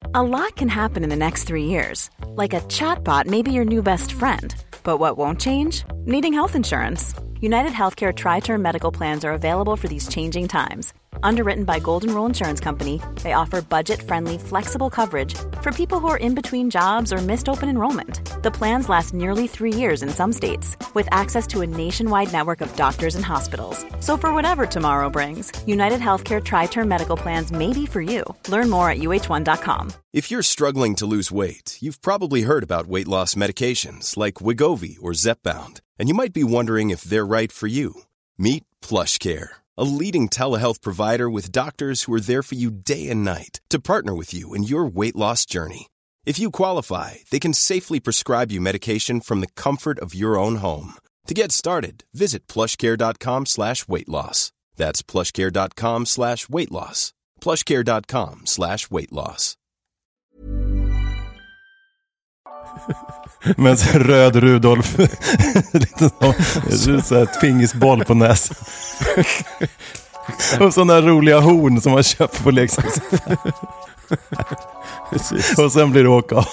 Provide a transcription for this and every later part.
A lot can happen in the next 3 years. Like a chatbot may be your new best friend. But what won't change? Needing health insurance. United Healthcare Tri-Term Medical Plans are available for these changing times. Underwritten by Golden Rule Insurance Company, they offer budget-friendly, flexible coverage for people who are in between jobs or missed open enrollment. The plans last nearly 3 years in some states, with access to a nationwide network of doctors and hospitals. So for whatever tomorrow brings, United Healthcare Tri-Term Medical Plans may be for you. Learn more at uh1.com. If you're struggling to lose weight, you've probably heard about weight loss medications like Wegovy or Zepbound, and you might be wondering if they're right for you. Meet PlushCare, a leading telehealth provider with doctors who are there for you day and night to partner with you in your weight loss journey. If you qualify, they can safely prescribe you medication from the comfort of your own home. To get started, visit plushcare.com/weightloss. That's plushcare.com/weightloss. plushcare.com/weightloss. Men så röd Rudolf lite så ett fingisboll på näsan. Och sådana roliga horn som man köper på leksaksaffären. Och sen blir det åka av.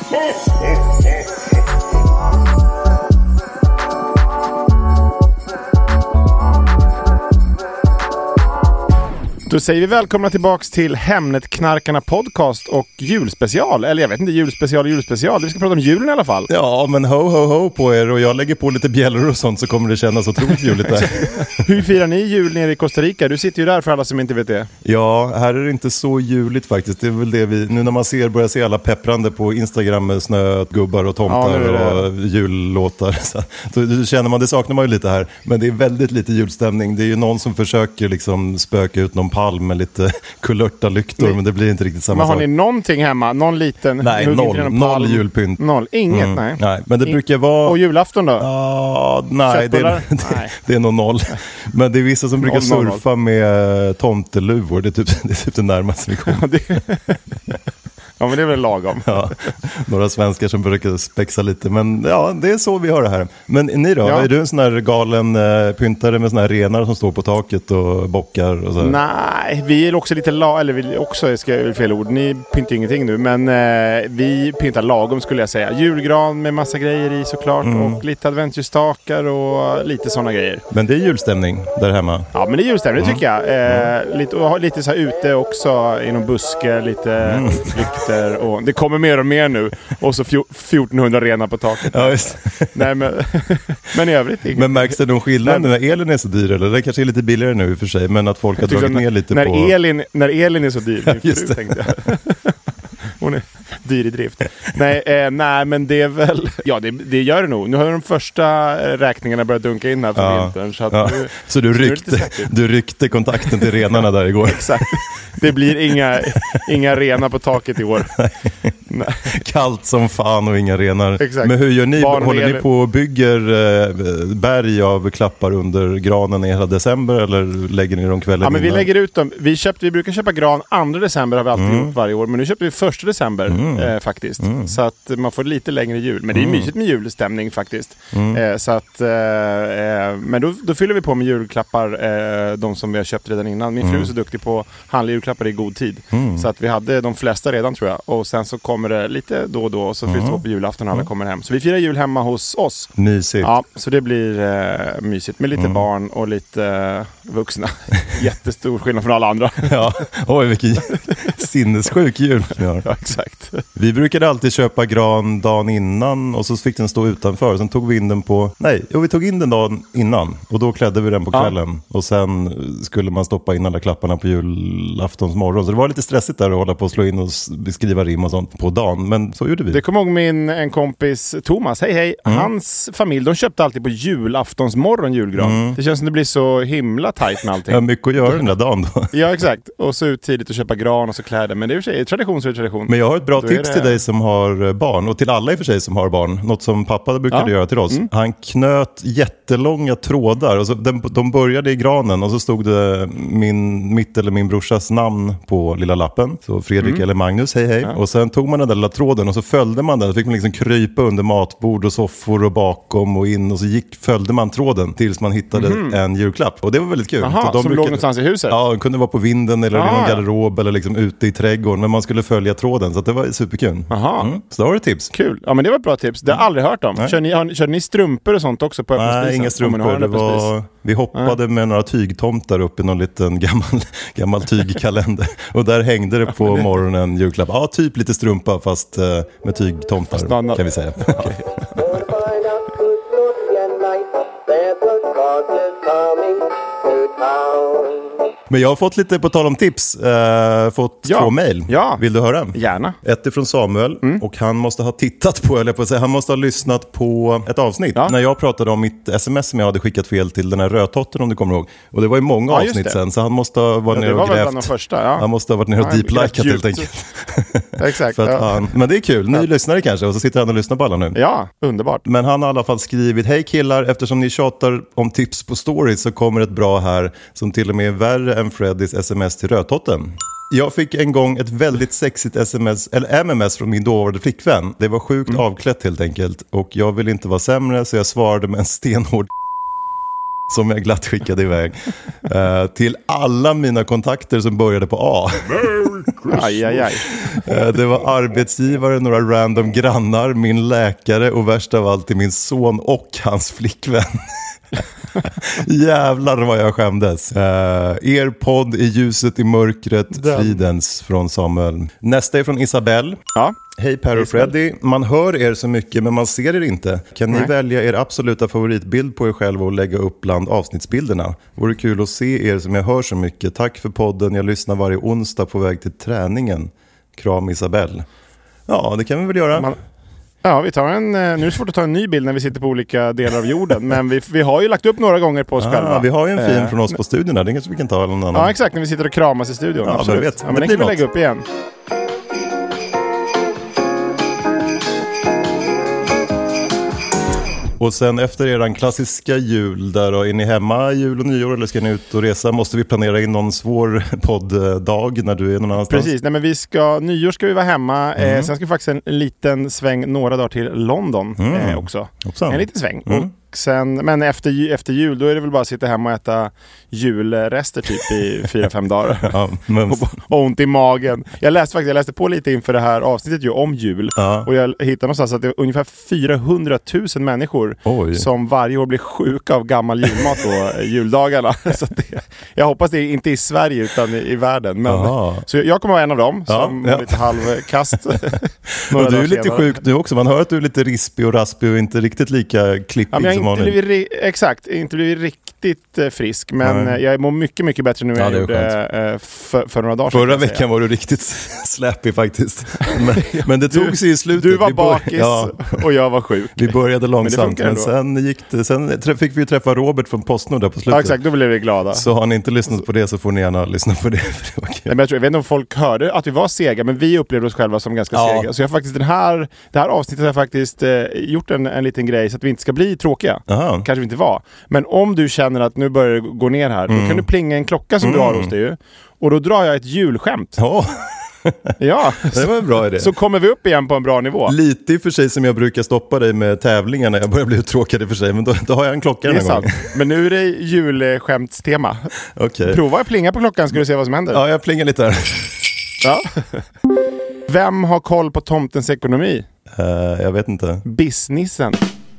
Då säger vi välkomna tillbaks till Hemnetknarkarna podcast och julspecial. Eller jag vet inte, julspecial. Vi ska prata om julen i alla fall. Ja, men ho på er. Och jag lägger på lite bjällor och sånt så kommer det kännas otroligt juligt där. Hur firar ni jul nere i Costa Rica? Du sitter ju där för alla som inte vet det. Ja, här är det inte så juligt faktiskt. Det är väl det nu när man börjar se alla pepprande på Instagram med snögubbar och tomtar och jullåtar. Så känner man, det saknar man ju lite här. Men det är väldigt lite julstämning. Det är ju någon som försöker liksom spöka ut någon palm med lite kulörta lyktor, men det blir inte riktigt samma sak. Men har ni någonting hemma? Någon liten? Nej, noll julpynt. Noll, inget, nej. Men det brukar vara... Och julafton då? Nej, det är nog noll. Men det är vissa som brukar surfa med tomteluvor. Det är typ det närmaste vi kommer. Ja, men det är väl lagom. Ja, några svenskar som brukar spexa lite. Men ja, det är så vi har det här. Men ni då? Ja. Är du en sån här galen pyntare med såna här renar som står på taket och bockar? Och så? Nej, vi är också lite fel ord. Ni pyntar ingenting nu. Men vi pyntar lagom skulle jag säga. Julgran med massa grejer i såklart. Och lite adventsljusstakar och lite såna grejer. Men det är julstämning där hemma? Ja, men det är julstämning, det tycker jag. Lite så här ute också i någon buske. Lite lykt. Och det kommer mer och mer nu. Och så 1400 renar på taket. Ja, just. Nej, men i övrigt inget. Men märks det någon skillnad när elen är så dyr? Eller det kanske är lite billigare nu i och för sig. Men att folk har dragit ner lite när på... När elen är så dyr. Ja, just det. Tänkte jag. Hon är dyr i drift. Nej, men det är väl... Ja, det gör det nog. Nu har de första räkningarna börjat dunka in här för vintern. Så du ryckte kontakten till renarna där igår. Exakt. Det blir inga renar på taket i år. Nej. Kallt som fan och inga renar. Exakt. Men hur gör ni? Håller ni på och bygger berg av klappar under granen i hela december eller lägger ni dem kvällen? Ja, men vi lägger ut dem. Vi brukar köpa gran 2 december har vi alltid gjort varje år. Men nu köper vi 1 december faktiskt. Så att man får lite längre jul. Men det är mysigt med julstämning faktiskt. Så att, men då fyller vi på med julklappar, de som vi har köpt redan innan. Min fru är så duktig på att handla julklappar i god tid. Så att vi hade de flesta redan tror jag. Och sen så kommer det lite då och då. Och så fylls det på julafton när alla kommer hem. Så vi firar jul hemma hos oss. Mysigt. Ja, så det blir mysigt med lite barn och lite vuxna. Jättestor skillnad från alla andra. Ja, oj vilken sinnessjuk jul. Ja, exakt. Vi brukade alltid köpa gran dagen innan och så fick den stå utanför. Sen tog vi in den vi tog in den dagen innan och då klädde vi den på kvällen. Och sen skulle man stoppa in alla klapparna på julaftons morgon. Så det var lite stressigt där att hålla på och slå in och skriva rim och sånt på dagen. Men så gjorde vi. Det kom ihåg en kompis, Thomas. Hej. Hans familj, de köpte alltid på julaftons morgon julgran. Det känns som det blir så himla tajt med allting. Ja, mycket att göra den där dagen då. Ja, exakt. Och så ut tidigt och köpa gran och så kläder. Men det är i och för sig tradition så är det tradition. Men jag har ett bra tips till dig som har barn och till alla i och för sig som har barn. Något som pappa brukade göra till oss. Han knöt jättelånga trådar och så de började i granen och så stod det mitt eller min brorsas namn på lilla lappen. Så Fredrik eller Magnus, hej. Och sen tog man man den där lilla tråden och så följde man den. Så fick man liksom krypa under matbord och soffor och bakom och in. Och så följde man tråden tills man hittade en julklapp. Och det var väldigt kul. Aha, de som låg någonstans i huset? Ja, de kunde vara på vinden eller i någon garderob eller liksom ute i trädgården. Men man skulle följa tråden, så att det var superkul. Så då var det tips. Kul. Ja, men det var ett bra tips. Det har jag aldrig hört om. Körde ni strumpor och sånt också på öppna spisen? Nej, inga strumpor. Vi hoppade med några tygtomtar upp i någon liten gammal tygkalender. Och där hängde det på morgonen julklapp. Ja, typ lite strumpa fast med tygtomtar kan vi säga. Okay. Men jag har fått lite, på tal om tips, fått 2 mejl. Ja. Vill du höra? Gärna. Ett är från Samuel och han måste ha tittat på, eller på att säga, han måste ha lyssnat på ett avsnitt. När jag pratade om mitt sms som jag hade skickat fel till den här rötotten, om du kommer ihåg. Och det var ju många avsnitt sen, så han måste ha varit nere och grävt. Första, Han måste ha varit nere och deep-likat helt enkelt. Exakt. För att men det är kul, ny lyssnare kanske, och så sitter han och lyssnar på alla nu. Ja, underbart. Men han har i alla fall skrivit: hej killar, eftersom ni tjatar om tips på stories så kommer ett bra här som till och med är värre än Freddys sms till rötotten. Jag fick en gång ett väldigt sexigt sms eller MMS från min dåvarande flickvän. Det var sjukt avklätt helt enkelt, och jag ville inte vara sämre, så jag svarade med en stenhård som jag glatt skickade iväg till alla mina kontakter som började på A. Det var arbetsgivare, några random grannar, min läkare och värst av allt till min son och hans flickvän. Jävlar vad jag skämdes. Er podd i ljuset i mörkret, fridens, från Samuel. Nästa är från Isabelle. Ja. Hej Per och Freddy, man hör er så mycket men man ser er inte. Kan ni välja er absoluta favoritbild på er själva och lägga upp bland avsnittsbilderna? Vore kul att se er som jag hör så mycket. Tack för podden, jag lyssnar varje onsdag på väg till träningen. Kram Isabelle. Ja, det kan vi väl göra. Ja, vi tar nu är det svårt att ta en ny bild när vi sitter på olika delar av jorden. Men vi har ju lagt upp några gånger på oss själva. Vi har ju en fin från oss på studion där. Det kanske vi kan ta eller någon annan. Ja, exakt. När vi sitter och kramas i studion. Ja, absolut. Vet. Men den kan vi lägga upp igen. Och sen efter eran klassiska jul där då, är ni hemma jul och nyår eller ska ni ut och resa? Måste vi planera in någon svår podddag när du är någon annanstans? Precis, nej men nyår ska vi vara hemma. Sen ska vi faktiskt en liten sväng några dagar till London också. En liten sväng. Och sen, men efter jul då är det väl bara att sitta hemma och äta julrester typ i 4-5 dagar. Ja, och ont i magen. Jag läste på lite inför det här avsnittet ju om jul. Och jag hittade någonstans att det är ungefär 400 000 människor som varje år blir sjuka av gammal julmat på juldagarna. Så jag hoppas det är inte i Sverige utan i världen. Men, så jag kommer vara en av dem som är lite halvkast. Och du är lite sjuk nu också. Man hör att du är lite rispig och raspig och inte riktigt lika klippig som vanligt. Exakt, inte blivit riktigt frisk. Men jag mår mycket, mycket bättre nu än jag gjorde för några dagar sedan. Förra veckan var du riktigt släppig faktiskt. Men det tog sig i slutet. Du var bakis och jag var sjuk. Vi började långsamt, men sen fick vi ju träffa Robert från Postnord där på slutet. Ja, exakt, då blev vi glada. Så har ni inte lyssnat på det så får ni gärna lyssna på det. Jag vet inte om folk hörde att vi var sega, men vi upplevde oss själva som ganska sega. Så jag faktiskt det här avsnittet har jag faktiskt gjort en liten grej så att vi inte ska bli tråkiga. Kanske vi inte var. Men om du känner att nu börjar det gå ner här, då kan du plinga en klocka som du har hos dig ju. Och då drar jag ett julskämt. Ja, det var en bra idé. Så kommer vi upp igen på en bra nivå. Lite i och för sig som jag brukar stoppa dig med tävlingar när jag börjar bli uttråkad i och för sig. Men då har jag en klocka den gång. Men nu är det julskämtstema. Prova att plinga på klockan, ska du se vad som händer. Ja, jag plingar lite här. Ja. Vem har koll på tomtens ekonomi? Jag vet inte. Businessen.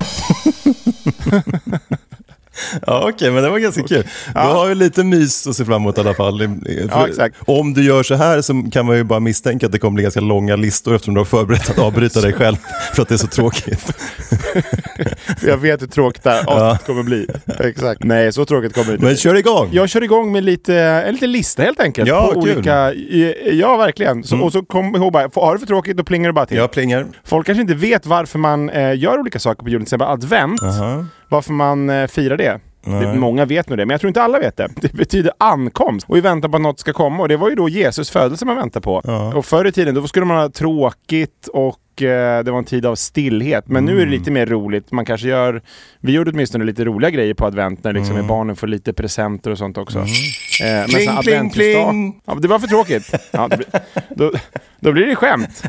Ja, okej, men det var ganska kul. Du har ju lite mys att se fram emot i alla fall. Exakt. Om du gör så här så kan man ju bara misstänka att det kommer bli ganska långa listor eftersom du har förberett att avbryta dig själv för att det är så tråkigt. Jag vet hur tråkigt det här kommer bli. Exakt. Nej, så tråkigt kommer det. Men kör igång! Jag kör igång med en liten lista helt enkelt. Ja, på kul. Olika, ja, verkligen. Och så kom ihåg bara, har du för tråkigt då plingar du bara till. Jag plingar. Folk kanske inte vet varför man gör olika saker på julen, till exempel advent. Varför man firar det. Många vet nog det, men jag tror inte alla vet det. Det betyder ankomst. Och vi väntar på att något ska komma. Och det var ju då Jesus födelse man väntar på. Ja. Och förr i tiden då skulle man ha tråkigt och det var en tid av stillhet. Men nu är det lite mer roligt. Man kanske vi gjorde åtminstone lite roliga grejer på advent när liksom barnen får lite presenter och sånt också. Men pling, pling, pling. Ja, det var för tråkigt. Ja, då blir det skämt.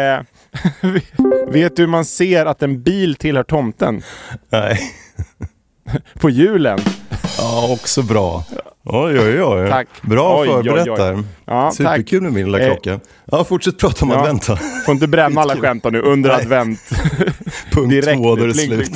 Vet du hur man ser att en bil tillhör tomten? Nej. På julen. Ja, också bra. Oj. Tack. Bra förberett där. Ja, superkul med min lilla klocka. Ja, fortsätt prata om advent. Får inte bränna alla skämt nu under advent. Punkt 2, då är det slut.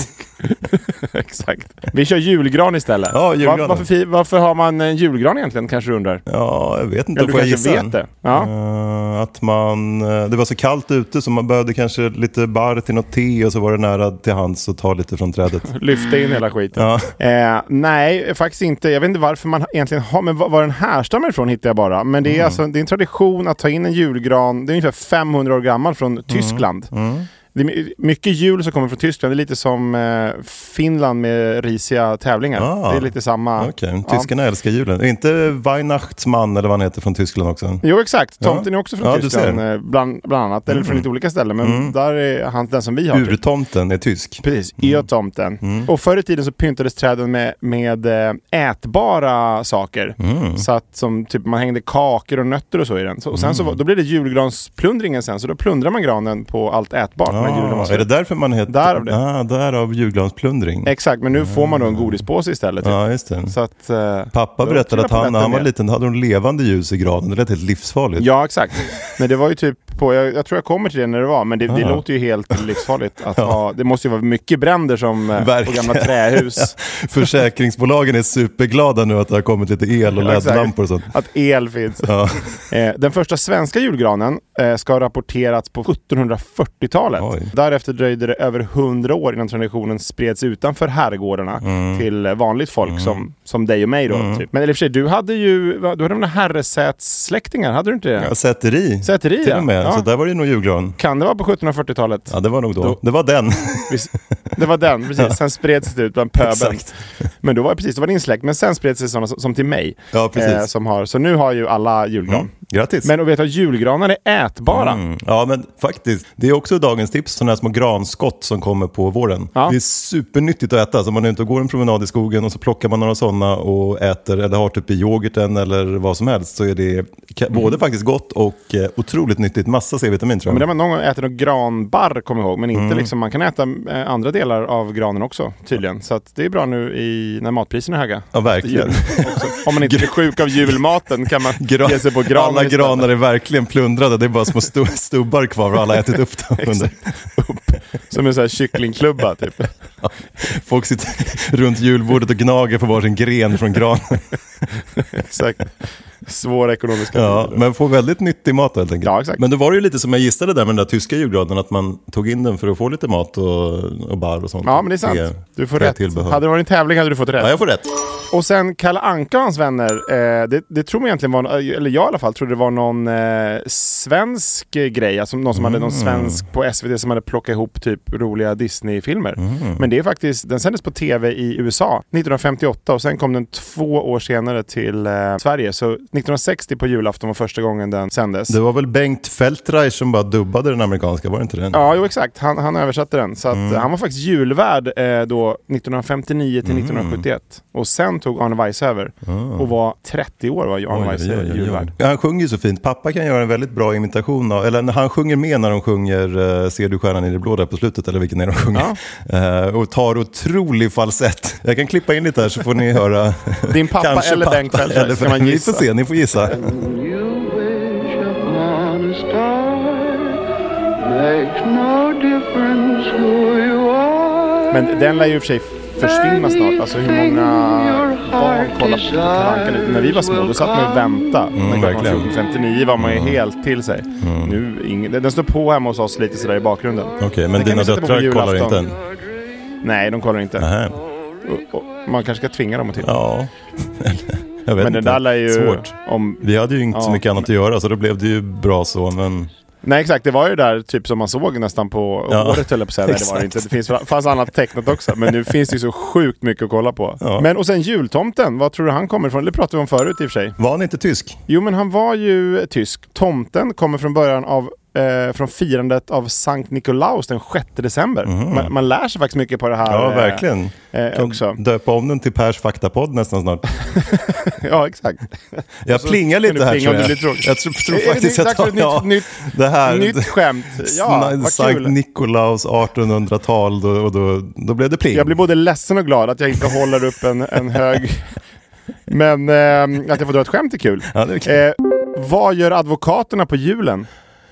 Exakt. Vi kör julgran istället. Ja, julgran. Varför har man en julgran egentligen, kanske du undrar? Ja, jag vet inte. Eller du kanske vet det. Ja. Att det var så kallt ute så man behövde kanske lite barr till något te och så var det nära till hands att ta lite från trädet. Lyfta in hela skiten. Ja. Nej, faktiskt inte. Jag vet inte varför man egentligen har, men var den härstammar ifrån hittar jag bara. Men det är alltså, det är en tradition att ta in en julgran. Det är ungefär 500 år gammal från Tyskland. Det är mycket jul som kommer från Tyskland. Det är lite som Finland med risiga tävlingar. Det är lite samma. Okej. Tyskarna älskar julen. Är inte Weihnachtsmann eller vad han heter från Tyskland också? Jo, exakt. Tomten är också från Tyskland. Bland annat. Eller från lite olika ställen. Men där är han den som vi har. Urtomten är tysk. Precis. Urtomten. Och förr i tiden så pyntades träden med ätbara saker. Så att som typ man hängde kakor och nötter och så i den. Och sen så då blev det julgransplundringen sen. Så då plundrar man granen på allt ätbart. Är det därför man heter därav julgransplundring? Exakt, men nu får man då en godispåse istället. Ja, just det. Så att, pappa berättade att när han var liten hade de levande ljus i granen. Det lät helt livsfarligt. Ja, exakt. Men det var ju typ jag tror jag kommer till det när det var, men det låter ju helt livsfarligt att ha. Det måste ju vara mycket bränder som på gamla trähus. Försäkringsbolagen är superglada nu att det har kommit lite el och LED-lampor och sånt. Att el finns. Ja. Den första svenska julgranen ska ha rapporterats på 1740-talet. Därefter dröjde det över 100 år innan traditionen spreds utanför herrgårdarna till vanligt folk som dig och mig då. Typ. Men i och för sig, du hade de herresätssläktingar, hade du inte det? Ja, säteri till och med. Ja. Så där var det nog julgran. Kan det vara på 1740-talet? Ja, det var nog då. Det var den. Det var den, precis. Sen spreds det ut bland pöbeln. Men då var det din släkt. Men sen spreds det sådana som till mig. Ja, precis. Som har, så nu har ju alla julgran. Grattis. Men vet du att julgranar är ätbara? Ja, men faktiskt. Det är också dagens tips. Sådana här små granskott som kommer på våren. Ja. Det är supernyttigt att äta. Så man är ute och går en promenad i skogen och så plockar man några sådana och äter. Eller har typ i yoghurten eller vad som helst. Så är det både faktiskt gott och otroligt nyttigt. Massa C-vitamin tror jag. Men det var någon gång äter någon granbarr, kommer jag ihåg. Men inte liksom, man kan äta andra delar av granen också, tydligen. Så att det är bra nu när matpriserna är höga. Ja, verkligen. Om man inte blir sjuk av julmaten kan man ge sig på granen. Alla granar är verkligen plundrade. Det är bara små stubbar kvar och alla har ätit upp dem under. Som en sån här kycklingklubba typ. Ja. Folk sitter runt julbordet och gnager på varsin gren från granen. Exakt. Svåra ekonomiska tider. Men får väldigt nyttig mat helt enkelt. Ja, exakt. Men då var det ju lite som jag gissade där med den där tyska julgranen, att man tog in den för att få lite mat och bar och sånt. Ja, men det är sant. Du får rätt. Hade det varit en tävling hade du fått rätt. Ja, jag får rätt. Och sen Kalle Anka och hans vänner, det tror man egentligen var, eller jag i alla fall trodde det var någon svensk grej, alltså någon som hade någon svensk på SVT som hade plockat ihop typ roliga Disney-filmer. Men det är faktiskt, den sändes på tv i USA 1958 och sen kom den 2 år senare till Sverige, så 1960 på julafton var första gången den sändes. Det var väl Bengt Feldreich som bara dubbade den amerikanska, var det inte den? Ja, jo exakt. Han översatte den. Så att han var faktiskt julvärd då 1959 till 1971. Och sen tog Arne Weise över. Och var 30 år var Arne Weise julvärd. Ja, han sjunger ju så fint. Pappa kan göra en väldigt bra imitation av, eller han sjunger med när de sjunger Ser du stjärnan i det blå där på slutet, eller vilken är de sjunger. Och tar otrolig falsett. Jag kan klippa in lite här så får ni höra. Din pappa eller Bengt Feldreich, ska man gissa. Ni får se, ni får gissa. Men den lär ju i och för sig försvinna snart. Alltså hur många barn kollar på Kalle Anka när vi var små. Då satt man och väntade. Verkligen. 59 var man ju helt till sig. Nu den står på hemma hos oss lite sådär i bakgrunden. Okej, men dina döttrar kollar inte än? Nej, de kollar inte. Och man kanske ska tvinga dem att titta. Ja. Jag vet men inte. Det där är ju svårt. Vi hade ju inte så mycket annat att göra, så då blev det ju bra så, men Nej, exakt. Det var ju där typ som man såg nästan på året, höll jag på att säga. Nej, det var det inte. Det fanns annat tecknat också. Men nu finns det ju så sjukt mycket att kolla på. Ja. Men och sen jultomten, vad tror du han kommer ifrån? Det pratade vi om förut i och för sig. Var han inte tysk? Jo, men han var ju tysk. Tomten kommer från början från firandet av Sankt Nikolaus den 6 december. Man lär sig faktiskt mycket på det här. Ja, verkligen. Också. Döpa om den till Pers faktapodd nästan snart. Ja, exakt. Jag plingar lite här, tror jag. Jag tror faktiskt att nytt skämt. Ja, vad Sankt kul. Nikolaus 1800-tal, då blev det pling. Jag blir både ledsen och glad att jag inte håller upp en hög... Men att jag får dra ett skämt är kul. Ja, det är kul. Vad gör advokaterna på julen?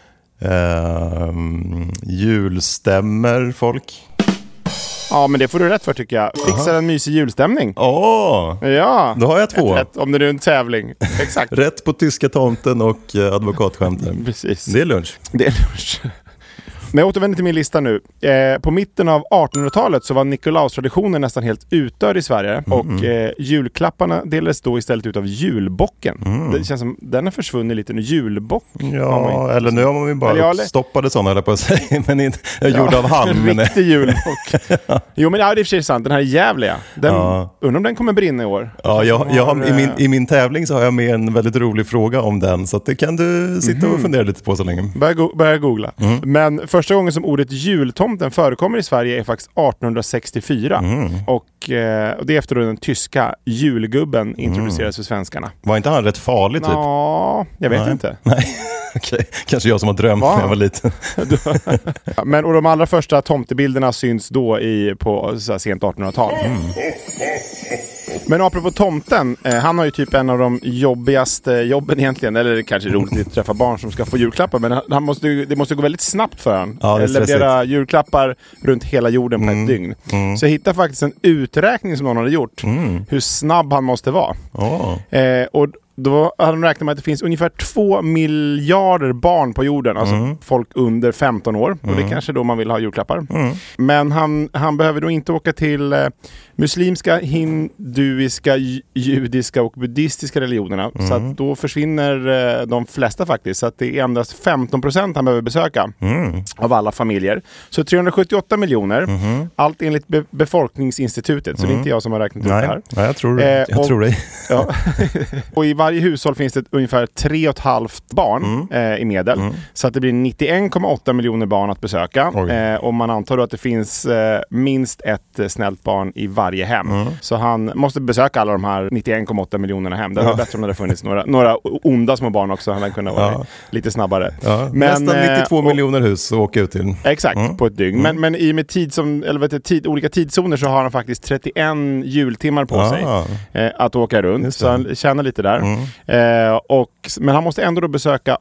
Julstämmer folk. Ja, men det får du rätt för, tycker jag. Fixar en mysig julstämning. Ja, då har jag 2. Rätt, om det är en tävling. Exakt. Rätt på tyska tomten och advokatskämten. Precis. Det är lunch. Men jag återvänder till min lista nu. På mitten av 1800-talet så var Nikolaustraditionen nästan helt utdöd i Sverige. Och julklapparna delades då istället ut av julbocken. Det känns som den har försvunnit lite nu. Julbock. Ja, eller nu har man ju bara stoppade sådana, eller på att säga. Men inte gjord av hand. En riktig julbock. Jo, men det är i och för sig sant. Den här är jävliga. Undrar om den kommer brinna i år. Ja, jag har, i min tävling så har jag med en väldigt rolig fråga om den. Så att det kan du sitta och fundera lite på så länge. Börja googla. Men första gången som ordet jultomten förekommer i Sverige är faktiskt 1864. Och det är efter då den tyska julgubben introducerades för svenskarna. Var inte han rätt farlig typ? Ja, jag vet inte. Nej. Okej. Kanske jag som har drömt när jag var liten. Men och de allra första tomtebilderna syns då på så här, sent 1800-tal. Men apropå tomten, han har ju typ en av de jobbigaste jobben egentligen. Eller kanske roligt att träffa barn som ska få julklappar. Men det måste gå väldigt snabbt för han. Ja, leverera julklappar runt hela jorden på ett dygn. Så jag hittade faktiskt en uträkning som någon hade gjort. Hur snabb han måste vara. Och då hade de räknat med att det finns ungefär 2 miljarder barn på jorden. Alltså folk under 15 år. Och det är kanske då man vill ha julklappar. Men han behöver då inte åka till muslimska, hinduiska, judiska och buddhistiska religionerna. Så att då försvinner de flesta faktiskt. Så att det är endast 15% han behöver besöka av alla familjer. Så 378 miljoner. Allt enligt Befolkningsinstitutet. Så det är inte jag som har räknat ut det här. Nej, jag tror dig. Ja. Och i varje hushåll finns det ungefär 3,5 barn i medel. Så att det blir 91,8 miljoner barn att besöka. Och man antar då att det finns minst ett snällt barn i varje hem. Så han måste besöka alla de här 91,8 miljonerna hem. Det är bättre om det hade funnits några onda små barn också. Han hade kunnat vara lite snabbare. Men, nästan 92 miljoner hus att åka ut till. Exakt, på ett dygn. Men i och med olika tidszoner så har han faktiskt 31 jultimmar på sig att åka runt. Så han tjänar lite där. Men han måste ändå då besöka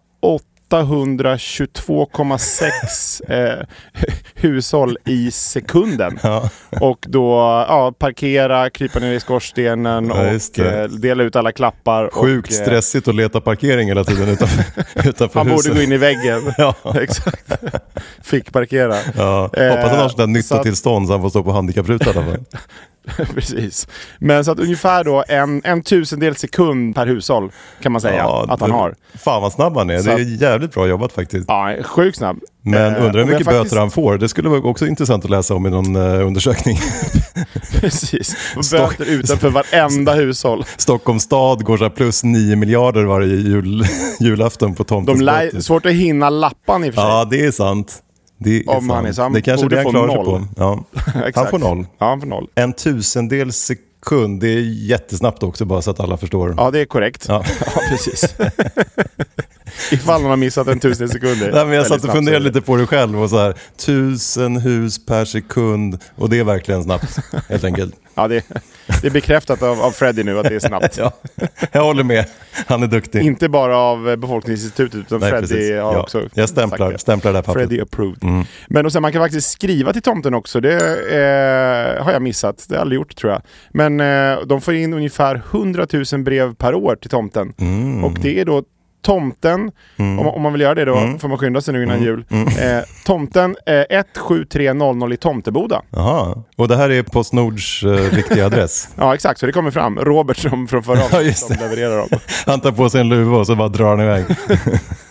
822,6 hushåll i sekunden. Och då parkera, krypa ner i skorstenen och dela ut alla klappar. Sjukt stressigt att leta parkering hela tiden utanför han huset. Borde gå in i väggen. Exakt. Fick parkera. Hoppas han har sådant nyttotillstånd så han får stå på handikapprutan i alla fall. Precis. Men så att ungefär då en tusendel sekund per hushåll kan man säga att han har. Fan vad snabb han är. Det är jävligt bra jobbat faktiskt. Ja, sjukt snabb. Men undrar hur mycket böter han får. Det skulle vara också intressant att läsa om i någon undersökning. Precis. Böter utanför varenda hushåll. Stockholms stad går så plus 9 miljarder varje julafton på tomtens svårt att hinna lappan i och för sig. Ja, det är sant. Om han är sant. Det kanske det han klarar sig på. Ja. Han får 0. Ja, han får 0. En tusendels sekund, det är jättesnabbt också bara så att alla förstår. Ja, det är korrekt. Ja, precis. Ifall man har missat en tusendels sekund. Nej, men jag satt och funderade lite på det själv och så här 1000 hus per sekund och det är verkligen snabbt, helt enkelt. Ja, det är bekräftat av Freddy nu att det är snabbt. Ja, jag håller med. Han är duktig. Inte bara av Befolkningsinstitutet utan Freddy har också. Jag stämplar det här pappret. Freddy approved. Men och sen man kan faktiskt skriva till tomten också. Det har jag missat. Det har jag aldrig gjort, tror jag. Men de får in ungefär 100 000 brev per år till tomten. Och det är då tomten, om man vill göra det då får man skynda sig nu innan jul. Tomten 17300 i Tomteboda. Aha. Och det här är Postnords riktiga adress. Ja, exakt. Så det kommer fram. Robert som från förra avsnittet som levererar dem. Han tar på sig en luva och så bara drar han iväg.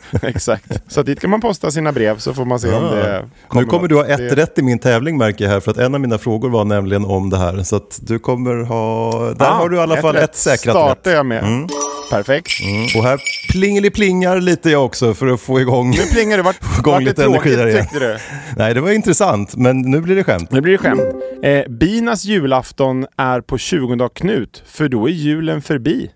Exakt. Så dit kan man posta sina brev så får man se om det kommer. Nu kommer du ha ett rätt i min tävling, märker jag här, för att en av mina frågor var nämligen om det här. Så att du kommer ha... Där har du i alla fall ett säkrat rätt. Startar jag med. Perfekt. Och här plingar lite jag också för att få igång... Nu plingar det. Vart lite energi där igen. Du? Nej, det var intressant, men nu blir det skämt. Binas julafton är på 20 dag Knut, för då är julen förbi.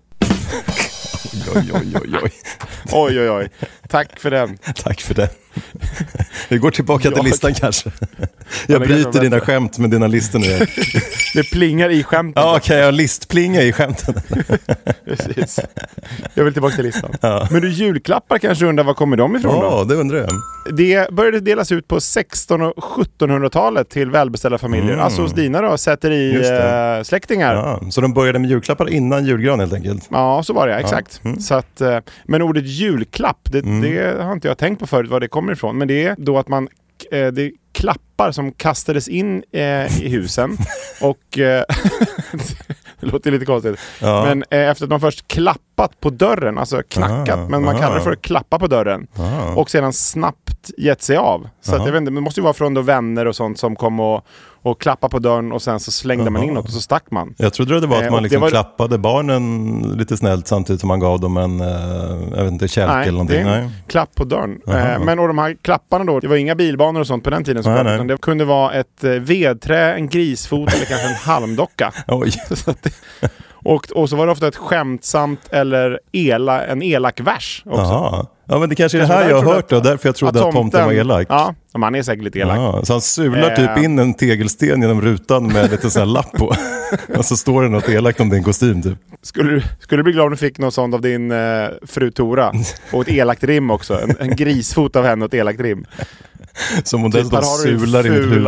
Oj. Tack för den. Tack för den. Vi går tillbaka till listan kanske. Jag bryter dina skämt med dina listor nu. Det plingar i skämten. Ja, kan jag listplinga i skämten? Precis. Jag vill tillbaka till listan. Ja. Men du, julklappar kanske undrar, var kommer de ifrån då? Ja, det undrar jag. Det började delas ut på 1600- och 1700-talet till välbeställda familjer. Alltså hos dina då, sätter i släktingar. Ja, så de började med julklappar innan julgran helt enkelt? Ja, så var det, exakt. Så att, men ordet julklapp, det har inte jag tänkt på förut var det kommer ifrån. Men det är då att man... det är klappar som kastades in i husen och det låter lite konstigt. Ja. Men efter att man först klappat på dörren, alltså knackat, men man kallar det för att klappa på dörren och sedan snabbt gett sig av. Så att, jag vet inte, det måste ju vara från då vänner och sånt som kom och klappa på dörren och sen så slängde man inåt och så stack man. Jag trodde det var att man liksom klappade barnen lite snällt samtidigt som man gav dem en jag vet inte, kälk eller någonting. Nej, klapp på dörren. Men och de här klapparna då, det var inga bilbanor och sånt på den tiden. Utan det kunde vara ett vedträ, en grisfot eller kanske en halmdocka. Oj. Så att och så var det ofta ett skämtsamt eller en elak vers också. Aha. Ja, men det kanske är det här jag har hört då, därför jag trodde att tomten var elak. Ja, man är säkert lite elak. Ja, så han sular typ in en tegelsten genom rutan med lite sån här lapp på. Och så står det något elakt om din kostym typ. Skulle du bli glad om du fick något sånt av din fru Tora? Och ett elakt rim också. En grisfot av henne och ett elakt rim. Som hon dessutom sular i mitt huvud.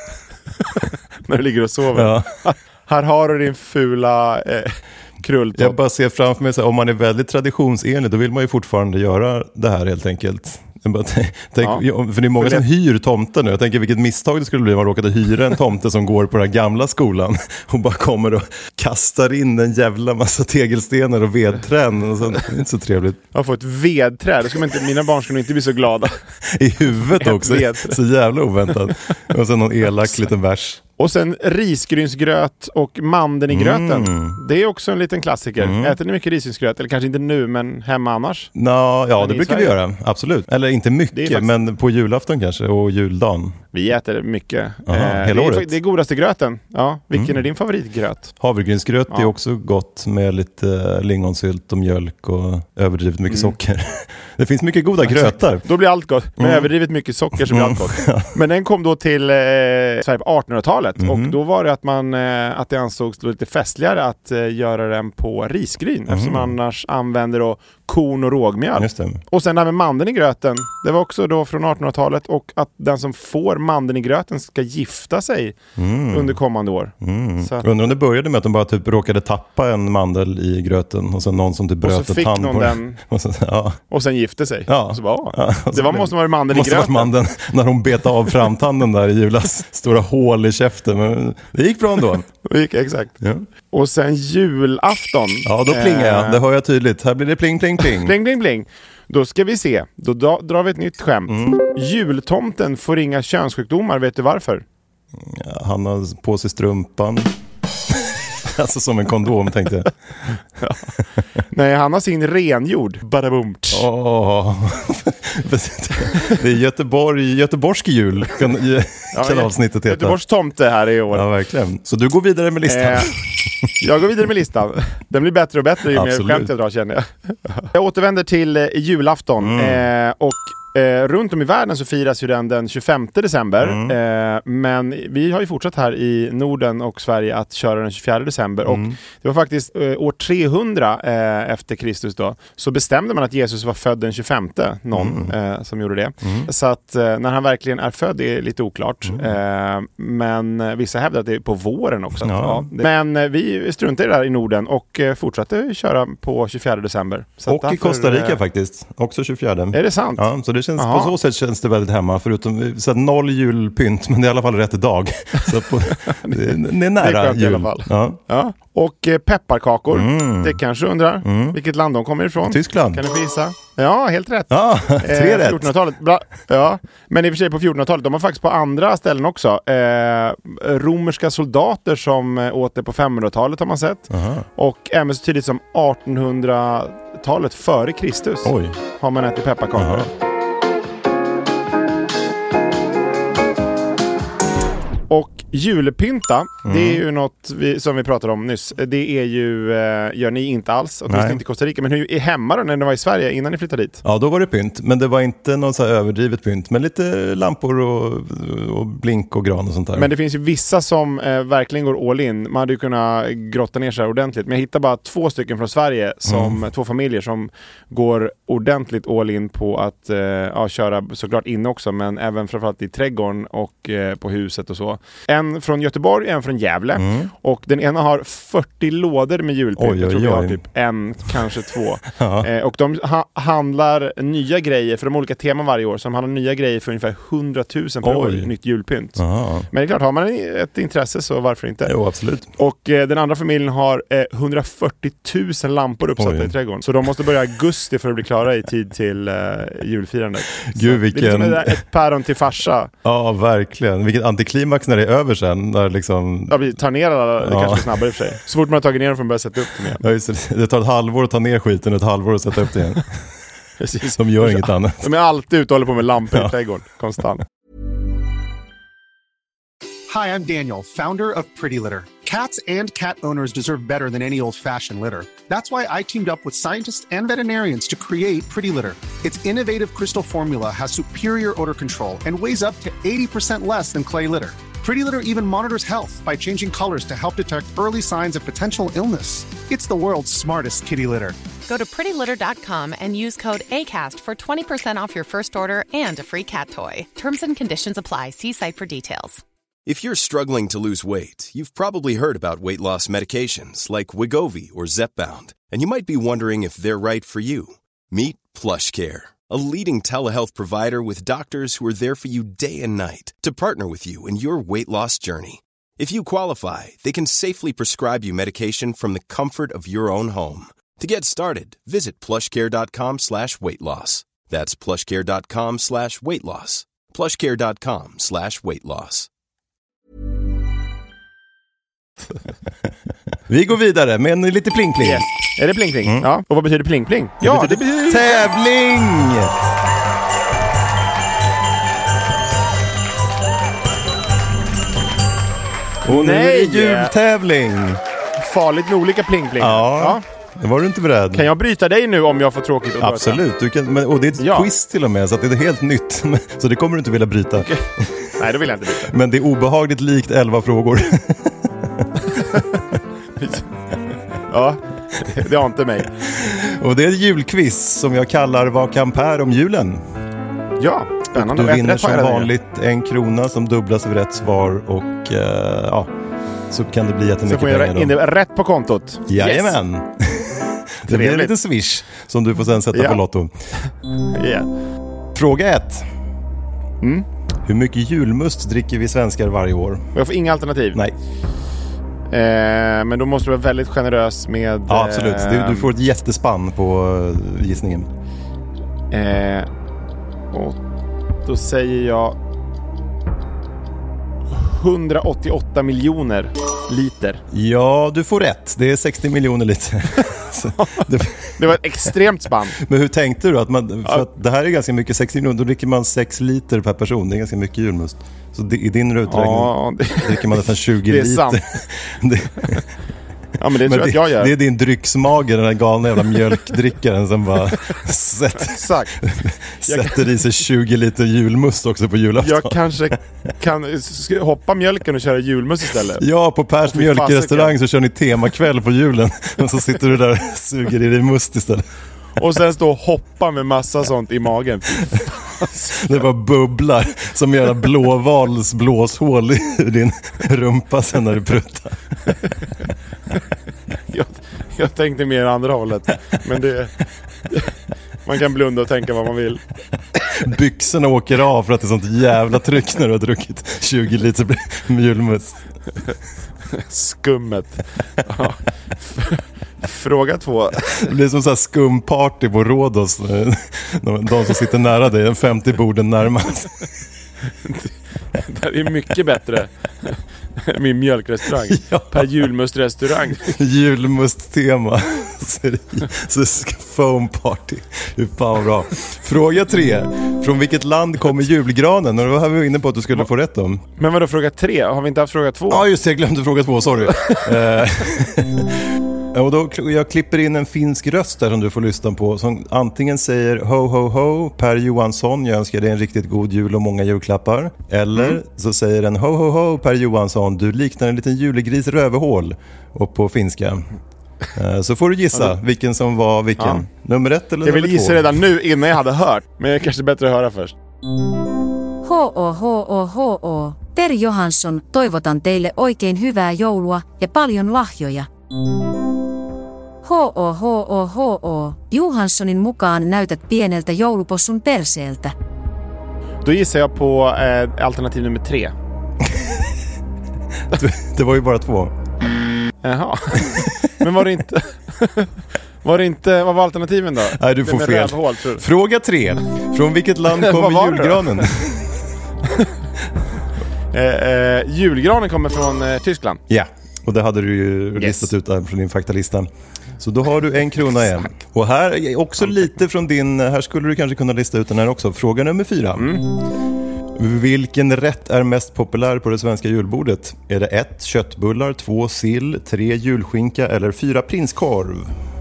När du ligger och sover. Ja. Här har du din fula krulltopp. Jag bara ser framför mig så här, om man är väldigt traditionsenlig, då vill man ju fortfarande göra det här helt enkelt. För det är många som hyr tomten nu. Jag tänker vilket misstag det skulle bli om man råkade hyra en tomte som går på den gamla skolan och bara kommer och kastar in en jävla massa tegelstenar och vedträn. Och så, det är inte så trevligt. Jag får ett vedträ, då skulle mina barn skulle inte bli så glada. I huvudet också, så jävla oväntat. Och sen någon elak liten vers. Och sen risgrynsgröt och mandeln i gröten. Det är också en liten klassiker. Äter ni mycket risgrynsgröt? Eller kanske inte nu, men hemma annars? Ja, det brukar vi göra. Absolut. Eller inte mycket, men på julafton kanske och juldagen. Vi äter mycket. Hela året. Det är godaste gröten. Ja, vilken är din favoritgröt? Havregrynsgröt är också gott med lite lingonsylt och mjölk och överdrivet mycket socker. Det finns mycket goda grötar. Då blir allt gott. Med överdrivet mycket socker så blir allt gott. Men den kom då till Sverige på 1800-talet. Och då var det att det ansågs lite festligare att göra den på risgryn. Eftersom man annars använder då korn och rågmjöl. Just det. Och sen där med mandeln i gröten. Det var också då från 1800-talet. Och att den som får mandeln i gröten ska gifta sig under kommande år. Så att, undrar om det började med att de bara typ råkade tappa en mandel i gröten. Och sen någon som typ bröt ett tand på den. Och sen gifte sig. Ja. Och så bara, måste vara mandeln i gröten. Måste mandeln när hon betade av framtanden där i julas. Stora hål i käften. Men det gick bra ändå. Det gick, exakt. Ja. Och sen julafton. Ja, då plingar jag. Det hör jag tydligt. Här blir det pling, pling, pling. Pling, pling, pling. Då ska vi se. Då drar vi ett nytt skämt. Jultomten får inga könssjukdomar. Vet du varför? Ja, han har på sig strumpan. Alltså som en kondom, tänkte jag. Ja. Nej, han har sin renjord. Badaboom. Det är göteborgsk jul kan avsnittet heta. Göteborgs tomte här i år. Ja, verkligen. Så du går vidare med listan. Jag går vidare med listan. Den blir bättre och bättre ju mer skämt jag drar, känner jag. Jag återvänder till julafton. Och runt om i världen så firas ju den 25 december. Men vi har ju fortsatt här i Norden och Sverige att köra den 24 december. Och det var faktiskt år 300 efter Kristus då. Så bestämde man att Jesus var född den 25. Som gjorde det. Så att när han verkligen är född är lite oklart. Men vissa hävdar att det är på våren också. Ja. Men vi struntar i det där i Norden och fortsatte köra på 24 december. Så och i Costa Rica faktiskt. Också 24. Är det sant? Ja, så det känns, på så sätt känns det väldigt hemma. Förutom så 0 julpynt, men det är i alla fall rätt dag. Så det är nära det är jul. I alla fall. Ja. Och pepparkakor, det kanske undrar vilket land de kommer ifrån. Tyskland. Kan du få gissa? Ja, helt rätt. Ja, 3 rätt. 1400-talet. Ja, men i och för sig på 1400-talet. De har faktiskt på andra ställen också. Romerska soldater som åt det på 500-talet har man sett. Och även så tidigt som 1800-talet före Kristus har man ätit pepparkakor. Och julpynta, det är ju något som vi pratade om nyss. Det är ju, gör ni inte alls, åtminstone inte i Costa Rica. Men hur är hemma då när ni var i Sverige innan ni flyttade dit? Ja, då var det pynt. Men det var inte någon så här överdrivet pynt. Men lite lampor och blink och gran och sånt där. Men det finns ju vissa som verkligen går all in. Man hade ju kunnat grotta ner sig ordentligt. Men jag hittar bara 2 stycken från Sverige, 2 familjer som går ordentligt all in på att köra såklart inne också. Men även framförallt i trädgården och på huset och så. En från Göteborg, en från Gävle. Och den ena har 40 lådor med julpynt. Jag tror vi har typ en, kanske 2. Och de handlar nya grejer för de olika teman varje år. Så de handlar nya grejer för ungefär 100 000 per år, nytt julpynt. Men det är klart, har man ett intresse så varför inte? Jo, absolut. Och den andra familjen har 140 000 lampor uppsatta i trädgården. Så de måste börja augusti för att bli klara i tid till julfirandet. Gud, vilken... Det är liksom ett päron till farsa. Ja, verkligen. Vilket antiklimax när det är över sen. När liksom... Ja, vi tar ner alla, det kanske är snabbare i och för sig. Så fort man har tagit ner dem får man börja sätta upp dem igen. Ja, just det tar ett halvår att ta ner skiten och ett halvår att sätta upp det igen. Precis. De gör inget annat. De är alltid ute och håller på med lampor i trädgården, konstant. Hi, I'm Daniel, founder of Pretty Litter. Cats and cat owners deserve better than any old-fashioned litter. That's why I teamed up with scientists and veterinarians to create Pretty Litter. Its innovative crystal formula has superior odor control and weighs up to 80% less than clay litter. Pretty Litter even monitors health by changing colors to help detect early signs of potential illness. It's the world's smartest kitty litter. Go to prettylitter.com and use code ACAST for 20% off your first order and a free cat toy. Terms and conditions apply. See site for details. If you're struggling to lose weight, you've probably heard about weight loss medications like Wegovy or Zepbound, and you might be wondering if they're right for you. Meet PlushCare, a leading telehealth provider with doctors who are there for you day and night to partner with you in your weight loss journey. If you qualify, they can safely prescribe you medication from the comfort of your own home. To get started, visit plushcare.com/weightloss. That's plushcare.com/weightloss. plushcare.com/weightloss. Vi går vidare med en lite pling-pling. Yes. Är det pling-pling? Ja. Och vad betyder pling-pling? Ja, det betyder tävling! Och nu är det jultävling. Farligt med olika pling-pling. Ja. Det var du inte beredd. Kan jag bryta dig nu om jag får tråkigt? Absolut. Du kan, och det är ett quiz till och med, så att det är helt nytt. Så det kommer du inte vilja bryta. Okay. Nej, då vill jag inte bryta. Men det är obehagligt likt 11 frågor. Ja, det har inte mig. Och det är ett julquiz som jag kallar Vad kan Per om julen? Ja, spännande. Du vinner som vanligt 1 krona som dubblas över rätt svar. Och så kan det bli jättemycket pengar. Så får jag in rätt på kontot. Jajamän. Yes. Det blir en liten swish som du får sen sätta på Lotto. Yeah. Fråga 1. Hur mycket julmust dricker vi svenskar varje år? Jag får inga alternativ. Nej. Men då måste du vara väldigt generös med... Ja, absolut. Du får ett jättespann på gissningen. Och då säger jag 188 miljoner liter. Ja, du får rätt. Det är 60 miljoner liter. Det var ett extremt spann. Men hur tänkte du? För att det här är ganska mycket, 60 miljoner, då dricker man 6 liter per person. Det är ganska mycket julmust. Så i din uträkning dricker man nästan 20 liter. Det är sant. Ja, men det tror jag att jag gör. Det är din drycksmage, den där galna jävla mjölkdrickaren som bara sätter i sig 20 liter julmust också på julafton. Jag kanske kan hoppa mjölken och köra julmust istället. Ja, på Pers mjölkrestaurang så kör ni temakväll på julen. Och så sitter du där och suger i dig must istället. Och sen stå och hoppa med massa sånt i magen. Det var bubblar som gör blåvals blåshål i din rumpa sen när du pruttar. Jag tänkte mer andra hållet. Men man kan blunda och tänka vad man vill. Byxorna åker av för att det är sånt jävla tryck när du har druckit 20 liter julmust. Skummet. Ja. Fråga 2. Det blir som så här skumparty på Rhodos. De som sitter nära dig, en 50 borden närmast. Det här är mycket bättre. Min mjölkrestaurang. Ja. Per julmustrestaurang. Julmusttema. Så foam party. Hur fan bra. Fråga 3. Från vilket land kommer julgranen? Och det var här vi var inne på att du skulle få rätt om. Men vadå fråga 3? Har vi inte haft fråga 2? Ja just det, jag glömde fråga 2, sorry. Och då, jag klipper in en finsk röst där som du får lyssna på som antingen säger ho ho ho Per Johansson, jag önskar dig en riktigt god jul och många julklappar. Eller så säger den ho ho ho Per Johansson, du liknar en liten julegris rövehål. Och på finska. Så får du gissa vilken som var vilken. Ja. Nummer 1 eller jag nummer 2? vill gissa redan nu innan jag hade hört. Men jag kanske bättre att höra först. H.O. Terry Johansson, toivotan teille oikein hyvää joulua ja paljon lahjoja. H.O. Johanssonin mukaan näytät pieneltä joulupossun perseeltä. Då gissar jag på alternativ nummer 3. Det var ju bara 2. Jaha. Men var det inte... Vad var alternativen då? Nej, du får fel. Rövhål, Fråga 3. Från vilket land kommer julgranen? Julgranen kommer från Tyskland. Ja, och det hade du ju listat ut där från din faktalista. Så då har du 1 krona igen. Och här är också lite från din... Här skulle du kanske kunna lista ut den här också. Fråga nummer 4. Vilken rätt är mest populär på det svenska julbordet? Är det 1 köttbullar, 2 sill, 3 julskinka eller 4 prinskorv?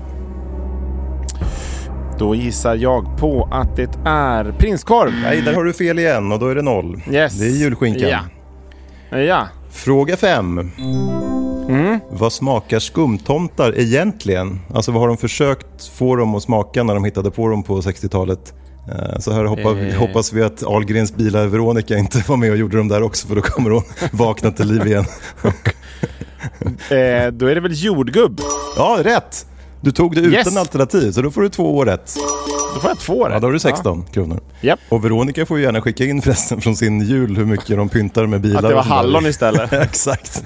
Då gissar jag på att det är prinskorv. Nej, där har du fel igen och då är det 0. Yes. Det är julskinkan. Ja. Fråga 5. Vad smakar skumtomtar egentligen? Alltså vad har de försökt få dem att smaka när de hittade på dem på 60-talet? Så här hoppas vi att Ahlgrens bilar Veronica inte var med och gjorde dem där också, för då kommer hon vakna till liv igen. Då är det väl jordgubb? Ja, rätt! Du tog det utan alternativ, så då får du 2 år rätt. Då får jag 2 rätt. Ja, då har du 16 kronor. Yep. Och Veronica får ju gärna skicka in förresten från sin jul hur mycket de pyntar med bilar. Att det var hallon istället. Exakt.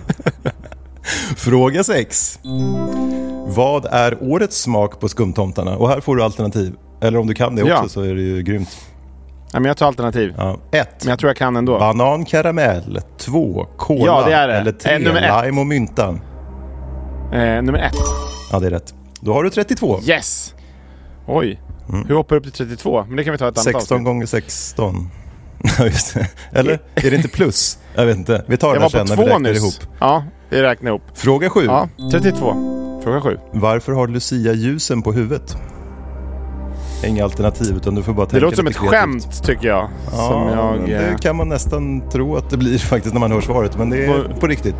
Fråga 6. Vad är årets smak på skumtomtarna? Och här får du alternativ. Eller om du kan det också så är det ju grymt. Ja, men jag tar alternativ. 1. Men jag tror jag kan ändå. Banan karamell. 2. Cola. Ja, det är det. Eller 3. Lime och mynta. Nummer 1. Ja, det är rätt. Då har du 32. Yes! Oj. Hur hoppar upp till 32? Men det kan vi ta ett annat 16 gånger 16. Just det. Eller? Är det inte plus? Jag vet inte. Vi tar det sen när vi räknar ihop. Ja, vi räknar ihop. Fråga 7. Ja, 32. Fråga 7. Varför har Lucia ljusen på huvudet? Inga alternativ, utan du får bara tänka. Det låter som ett skämt, tycker jag. Ja, som det kan man nästan tro att det blir faktiskt när man hör svaret. Men det är på riktigt.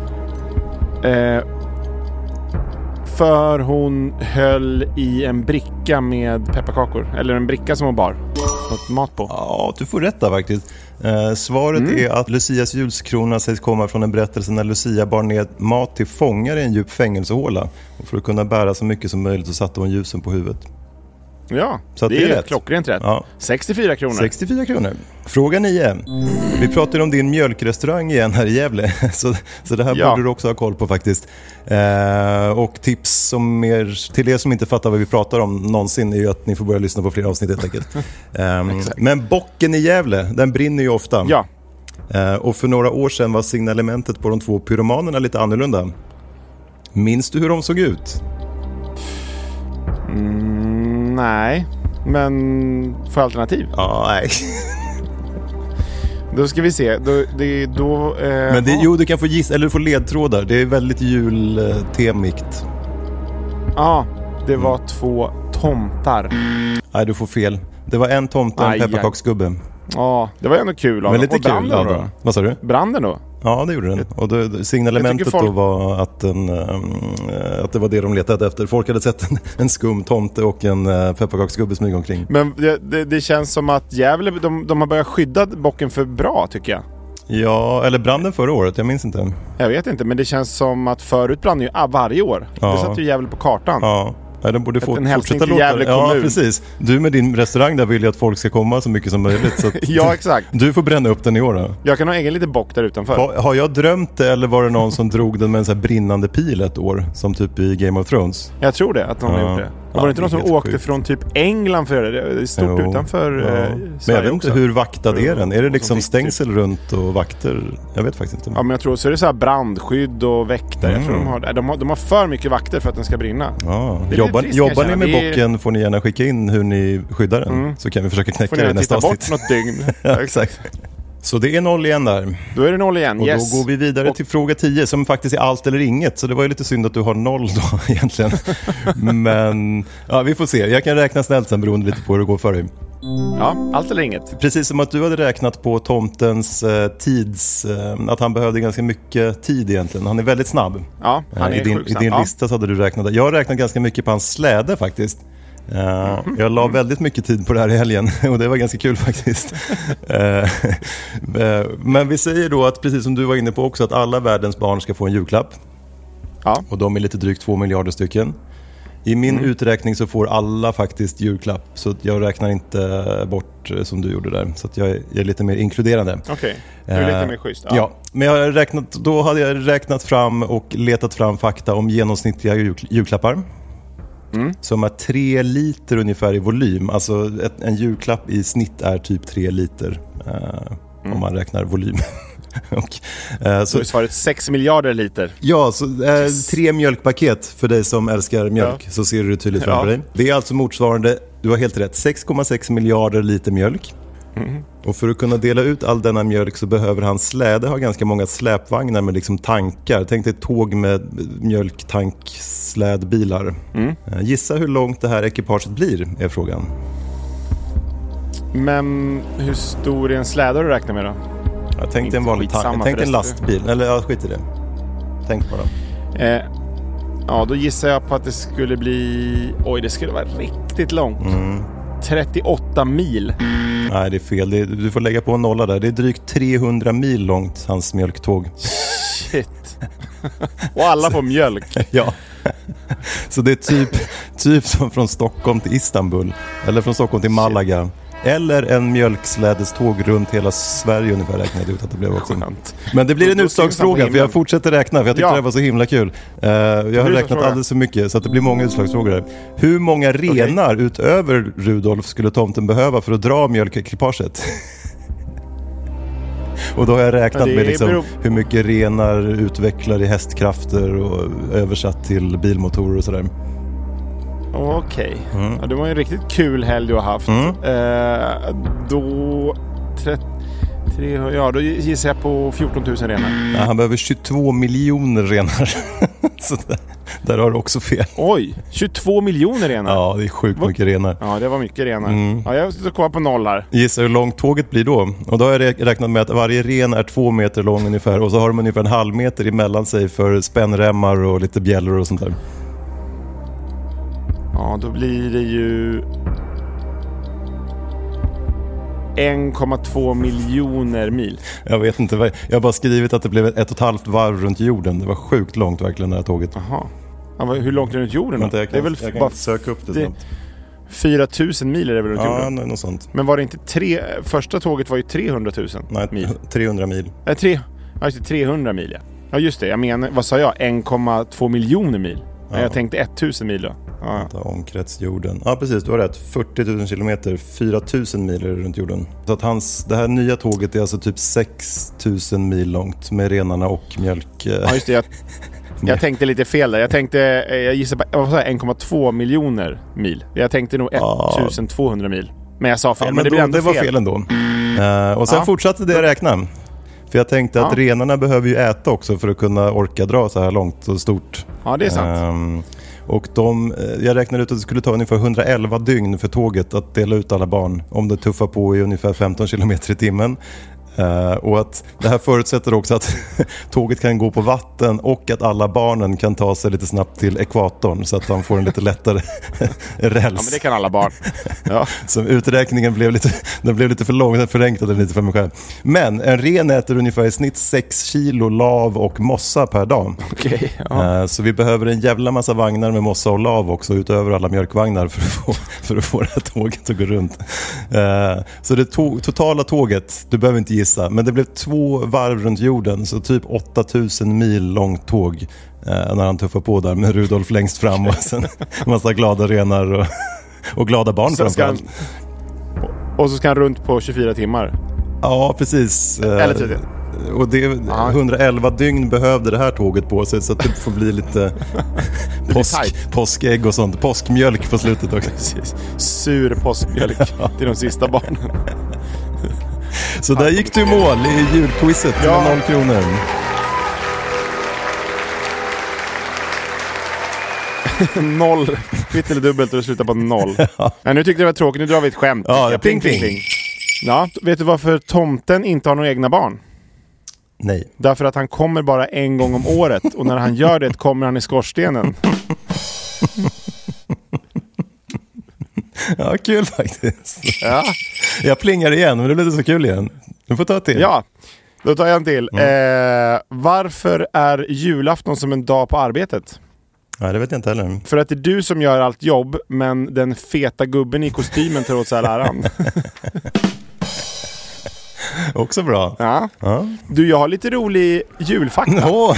För hon höll i en bricka med pepparkakor. Eller en bricka som hon bar något mat på. Ja, du får rätt där faktiskt. Svaret är att Lucias julskrona sägs komma från en berättelse när Lucia bar ner mat till fångar i en djup fängelsehåla. Och för att kunna bära så mycket som möjligt så satte hon ljusen på huvudet. Ja, så det är rätt. Klockrent rätt. Ja. 64 kronor. 64 kronor. Fråga 9. Vi pratar om din mjölkrestaurang igen här i Gävle. Så det här borde du också ha koll på faktiskt. Och tips som till er som inte fattar vad vi pratar om någonsin är ju att ni får börja lyssna på flera avsnitt helt enkelt. Men bocken i Gävle, den brinner ju ofta. Ja. Och för några år sedan var signalementet på de 2 pyromanerna lite annorlunda. Minns du hur de såg ut? Nej, men för alternativ? Ja, nej. Då ska vi se. Men du kan få gissa, eller du får ledtrådar. Det är väldigt jultemigt. Ja, det var 2 tomtar. Nej, du får fel. Det var en tomte och en pepparkaksgubbe. Ja, det var ändå kul. Men lite kul. Då. Vad sa du? Branden då? Ja, det gjorde den. Och signalementet då var att det var det de letade efter. Folk hade sett en skum tomte och en pepparkaksgubbe smyga omkring. Men det känns som att Gävle, de har börjat skydda bocken för bra, tycker jag. Ja, eller branden förra året, jag minns inte. Jag vet inte, men det känns som att förut brann ju varje år. Ja. Det satt ju Gävle på kartan. Ja. Ja, de borde en hälsning fortsätta till Gävle kommun. Ja, precis. Du med din restaurang där vill ju att folk ska komma så mycket som möjligt. Så att ja, exakt. Du får bränna upp den i år då. Jag kan ha egen liten bock där utanför. Har jag drömt det eller var det någon som drog den med en sån här brinnande pil ett år? Som typ i Game of Thrones? Jag tror det, att någon har gjort det. Och var det inte någon som åkte från typ England för det? Det är stort utanför Sverige. Men jag vet inte hur vaktad är den. Är det liksom stängsel typ runt och vakter? Jag vet faktiskt inte. Ja, men jag tror så är det så här brandskydd och väktare. Jag tror de har för mycket vakter för att den ska brinna. Ja. Jobbar ni med bocken får ni gärna skicka in hur ni skyddar den. Så kan vi försöka knäcka det nästa avsnitt. Får ni titta bort något dygn. Ja, exakt. Så det är 0 igen där. Då är det 0 igen, och då går vi vidare till fråga 10 som faktiskt är allt eller inget. Så det var ju lite synd att du har 0 då egentligen. Men ja, vi får se. Jag kan räkna snällt sen beroende lite på hur det går för dig. Ja, allt eller inget. Precis som att du hade räknat på tomtens att han behövde ganska mycket tid egentligen. Han är väldigt snabb. Ja, han är I din lista så hade du räknat. Jag har räknat ganska mycket på hans släde faktiskt. Jag la väldigt mycket tid på det här i helgen och det var ganska kul faktiskt. Men vi säger då att precis som du var inne på också att alla världens barn ska få en julklapp. Ja. Och de är lite drygt 2 miljarder stycken. I min uträkning så får alla faktiskt julklapp. Så jag räknar inte bort som du gjorde där. Så att jag är lite mer inkluderande. Okej, du är lite mer schysst. Ja, men då hade jag räknat fram och letat fram fakta om genomsnittliga julklappar. Som är 3 liter ungefär i volym. Alltså en julklapp i snitt är typ 3 liter om man räknar volym. Så är svaret 6 miljarder liter. Ja, så 3 mjölkpaket för dig som älskar mjölk. Så ser du det tydligt framför dig. Det är alltså motsvarande, du har helt rätt, 6,6 miljarder liter mjölk. Och för att kunna dela ut all denna mjölk så behöver hans släde ha ganska många släpvagnar med liksom tankar. Tänk dig ett tåg med mjölktankslädbilar. Gissa hur långt det här ekipaget blir är frågan. Men hur stor är en släde du räknar med då? Jag tänkte en vanlig tänk en lastbil. Eller skit i det. Tänk bara. Ja, då gissar jag på att det skulle bli... Oj, det skulle vara riktigt långt. 38 mil. Nej, det är fel. Du får lägga på en nolla där. Det är drygt 300 mil långt, hans mjölktåg. Shit. Och alla får mjölk. Ja. Så det är typ som från Stockholm till Istanbul. Eller från Stockholm till Malaga. Eller en mjölkslädeståg runt hela Sverige ungefär räknade ut att det blev också. Men det blir en utslagsfråga för jag fortsätter räkna för jag tyckte det var så himla kul. Jag har räknat alldeles för mycket så att det blir många utslagsfrågor. Hur många renar utöver Rudolf skulle tomten behöva för att dra mjölkekipaget? Och då har jag räknat med liksom hur mycket renar utvecklar i hästkrafter och översatt till bilmotorer och sådär. Okej. Ja, det var en riktigt kul helg du har haft. Då gissar jag på 14 000 renar. Ja, han behöver 22 miljoner renar. Så där har du också fel. Oj, 22 miljoner renar? Ja, det är sjukt mycket renar. Ja, det var mycket renar. Ja, jag ska kvar på 0 här. Gissa hur långt tåget blir då. Och då har jag räknat med att varje ren är 2 meter lång ungefär. Och så har de ungefär en halv meter emellan sig för spännremmar och lite bjällor och sånt där. Ja, då blir det ju 1,2 miljoner mil. Jag vet inte. Jag har bara skrivit att det blev 1,5 varv runt jorden. Det var sjukt långt verkligen det här tåget. Jaha. Ja, hur långt är det runt jorden då? Jag kan bara söka upp det snabbt. 4 000 mil är det väl runt jorden? Ja, något sånt. Men var det inte första tåget var ju 300 000 mil? 300 mil. 300 mil, ja. Ja, just det. Jag menar, vad sa jag? 1,2 miljoner mil. Ja. Jag tänkte 1000 mil då. Ja. Omkretsjorden. Ja, precis. Du har rätt. 40 000 kilometer. 4 000 mil är det runt jorden. Så att det här nya tåget är alltså typ 6 000 mil långt med renarna och mjölk. Ja, just det. Jag tänkte lite fel där. Jag gissar på 1,2 miljoner mil. Jag tänkte nog 1200 mil. Men jag sa fel. Ja, men det blir ändå fel. Det var fel ändå. Och sen fortsatte det att räkna. För jag tänkte att renarna behöver ju äta också för att kunna orka dra så här långt och stort. Ja, det är sant. Och jag räknade ut att det skulle ta ungefär 111 dygn för tåget att dela ut alla barn om det tuffar på i ungefär 15 kilometer i timmen. Och att det här förutsätter också att tåget kan gå på vatten och att alla barnen kan ta sig lite snabbt till ekvatorn så att de får en lite lättare räls. Ja, men det kan alla barn. Ja. Så uträkningen blev lite för lång, den förenklade lite för mig själv. Men en ren äter ungefär i snitt 6 kilo lav och mossa per dag. Okay, ja. Så vi behöver en jävla massa vagnar med mossa och lav också utöver alla mjölkvagnar för att få det här tåget att gå runt. Så det totala tåget, du behöver inte gissa, men det blev 2 varv runt jorden, så typ 8000 mil långt tåg när han tuffar på där med Rudolf längst fram och sen massa glada renar och glada barn framförallt. Och så ska han runt på 24 timmar. Ja, precis. Eller 30. Och det 111 dygn behövde det här tåget på sig, så att det får bli lite påskägg och sånt. Påskmjölk på slutet också. Precis. Sur påskmjölk till de sista barnen. Så där gick du i mål i julquizet med 0 kronor. Noll. Kvitt eller dubbelt och det slutar på 0. Men nu tyckte det var tråkigt, nu drar vi ett skämt. Ja, pling. Ja, vet du varför tomten inte har några egna barn? Nej. Därför att han kommer bara en gång om året. Och när han gör det kommer han i skorstenen. Ja, kul faktiskt. Ja. Jag plingar igen, men det blev så kul igen. Du får ta ett till. Ja, då tar jag en till. Varför är julafton som en dag på arbetet? Ja, det vet jag inte heller. För att det är du som gör allt jobb, men den feta gubben i kostymen tar åt sig äran. Också bra. Ja. Du, jag har lite rolig julfakta.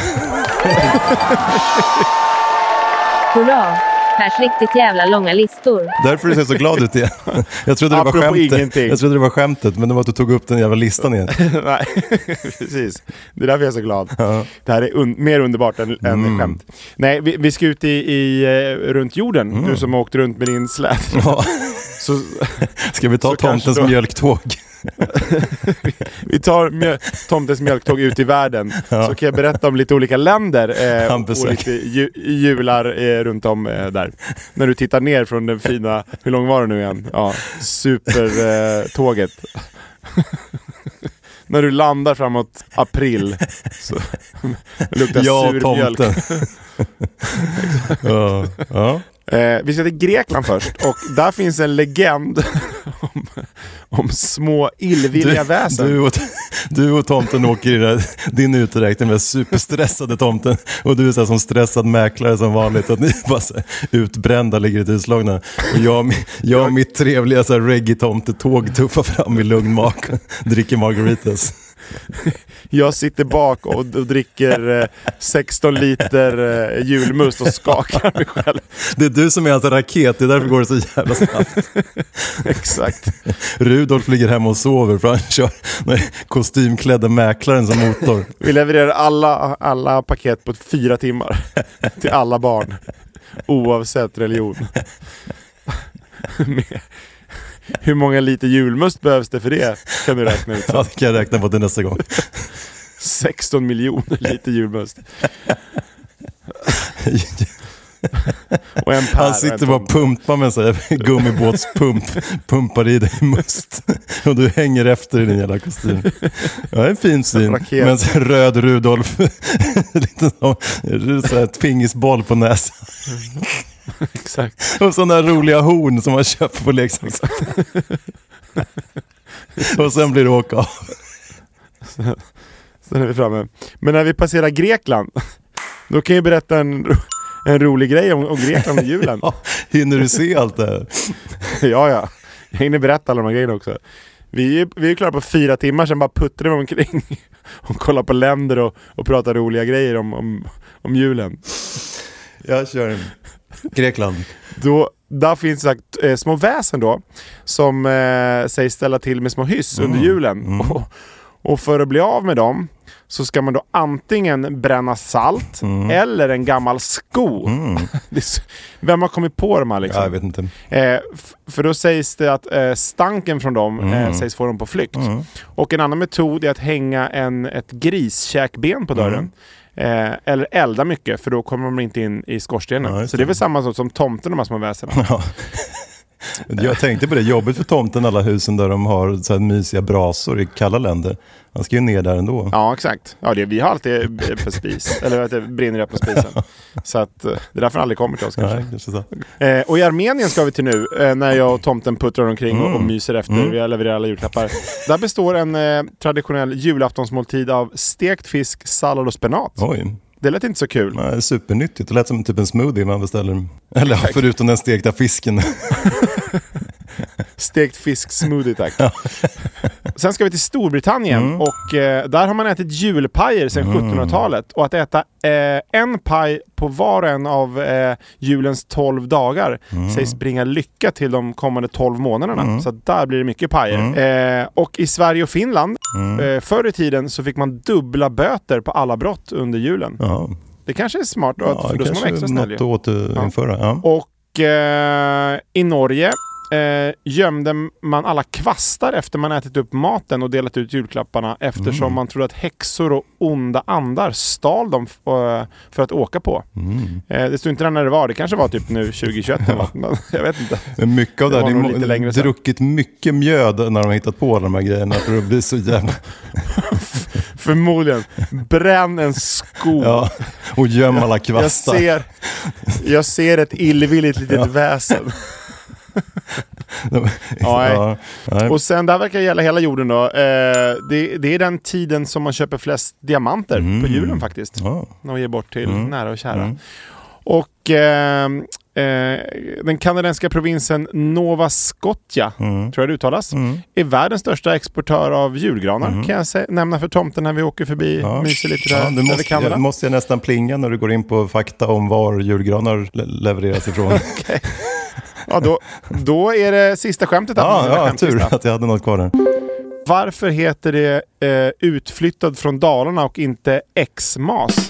Hurra! Pers riktigt jävla långa listor. Därför ser du så glad ut igen. Jag trodde det var skämtet. Jag trodde det var skämtet, men det var att du tog upp den jävla listan igen. Nej, precis. Det är därför jag är så glad. Det här är mer underbart än skämt. Nej, vi ska ut runt jorden. Du som har åkt runt med din släd. Så, ska vi ta tomtens mjölktåg? Vi tar tomtens mjölktåg ut i världen. Så kan jag berätta om lite olika länder och lite jular runt om där. När du tittar ner från den fina, hur lång var det nu igen? Ja, supertåget. När du landar framåt april så luktar sur mjölk. Vi ska till Grekland först. Och där finns en legend om små illvilliga väsen. Du och tomten åker i din uträkning med superstressade tomten. Och du är så här som stressad mäklare som vanligt. Att ni bara så här, utbrända ligger i utslagna. Och jag och mitt trevliga så här reggae-tomtetåg tuffar fram i lugn mak. Dricker margaritas. Jag sitter bak och dricker 16 liter julmust och skakar mig själv. Det är du som är alltså raket, det är därför går det så jävla snabbt. Exakt. Rudolf ligger hemma och sover för han kör kostymklädda mäklaren som motor. Vi levererar alla paket på 4 timmar till alla barn, oavsett religion. Hur många liter julmust behövs det för det? Kan du räkna ut? Ja, det kan jag räkna på till nästa gång. 16 miljoner liter julmust. Och en han sitter bara och pumpar med en sån här gummibåtspump. Pumpar i dig must. Och du hänger efter i din jävla kostym. Ja, en fin syn. Med en röd Rudolf. Lite så ett fingisboll på näsan. Exakt. Och sådana roliga horn som man köper på leksaks. Och sen blir det åka av. Sen är vi framme. Men när vi passerar Grekland, då kan jag berätta en rolig grej om Grekland och julen. Ja, hinner du se allt det här? Ja. Jag hinner berätta alla de här grejerna också. Vi är klara på 4 timmar, sen bara puttrar vi omkring och kollar på länder och pratar roliga grejer om julen. Jag kör Grekland. Där finns små väsen då som säger ställa till med små hyss under julen. Och för att bli av med dem så ska man då antingen bränna salt eller en gammal sko. Vem har kommit på dem här liksom? Jag vet inte. För då sägs det att stanken från dem sägs få dem på flykt. Och en annan metod är att hänga ett griskäkben på dörren. Eller elda mycket, för då kommer de inte in i skorstenen. Så det är väl samma sak som tomten, de här små väsena. Jag tänkte på det, jobbet för tomten, alla husen där de har så här mysiga brasor i kalla länder. Han ska ju ner där ändå. Ja, exakt. Ja, vi har alltid på spis. Eller att det brinner upp på spisen. Så att det är därför aldrig kommer till oss kanske. Nej, kanske så. Och i Armenien ska vi till nu, när jag och tomten puttrar omkring och myser efter. Vi har levererat alla julklappar. Där består en traditionell julaftonsmåltid av stekt fisk, sallad och spenat. Oj. Det lät inte så kul. Nej, supernyttigt. Det lät som typ en smoothie man beställer. Eller förutom den stekta fisken. Stekt fisk smoothie, tack. Sen ska vi till Storbritannien och där har man ätit julpajer sedan 1700-talet. Och att äta en paj på var och en av julens 12 dagar sägs bringa lycka till de kommande 12 månaderna. Så där blir det mycket pajer. Och i Sverige och Finland, förr i tiden så fick man dubbla böter på alla brott under julen. Ja. Det kanske är smart, för då ska man extra snäll. Något att återinföra. Ja. Och i Norge gömde man alla kvastar efter man ätit upp maten och delat ut julklapparna eftersom man trodde att häxor och onda andar stal dem för att åka på. Det stod inte där när det var. Det kanske var typ nu 2021 eller något, men jag vet inte. Men mycket av det har de druckit mycket mjöd när de har hittat på de här grejerna för att bli så jävla... Förmodligen. Bränn en sko. Ja, och göm alla kvastar. Jag ser ett illvilligt litet väsen. Ja, och sen där verkar gälla hela jorden då. Det är den tiden som man köper flest diamanter på julen faktiskt. När man ger bort till nära och kära. Och den kanadensiska provinsen Nova Scotia, tror jag det uttalas, är världens största exportör av julgranar. Kan jag nämna för tomten när vi åker förbi, myser lite där. Du måste nästan plinga när du går in på fakta om var julgranar levereras ifrån. Okay. Ja, då är det sista skämtet. Tur att jag hade något kvar där. Varför heter det utflyttad från Dalarna och inte X-mas?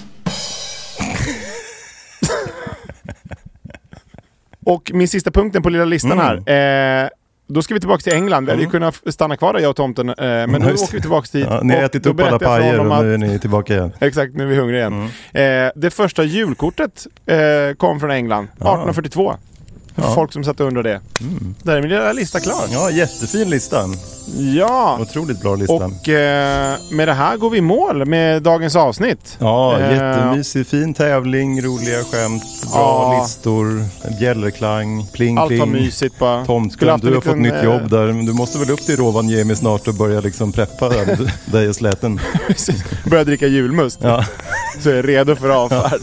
Och min sista punkten på lilla listan här. Då ska vi tillbaka till England. Vi hade ju kunnat stanna kvar där, jag och tomten. Men nu åker vi tillbaka dit. Ja, ni har ätit upp alla pajer och nu är ni tillbaka igen. Exakt, nu är vi hungriga igen. Det första julkortet kom från England 1842. Folk som satt under det. Där är min lilla lista klar. Ja, jättefin lista. Ja. Otroligt bra lista. Och med det här går vi i mål med dagens avsnitt. Ja, jättemysig, fin tävling, roliga skämt, bra listor, bjällerklang, pling, allt pling. var mysigt bara. Tomten, du har fått nytt jobb där. Men du måste väl upp till Rovaniemi snart och börja liksom preppa dig och släten. Börja dricka julmust. Ja. Så är jag redo för avfärd.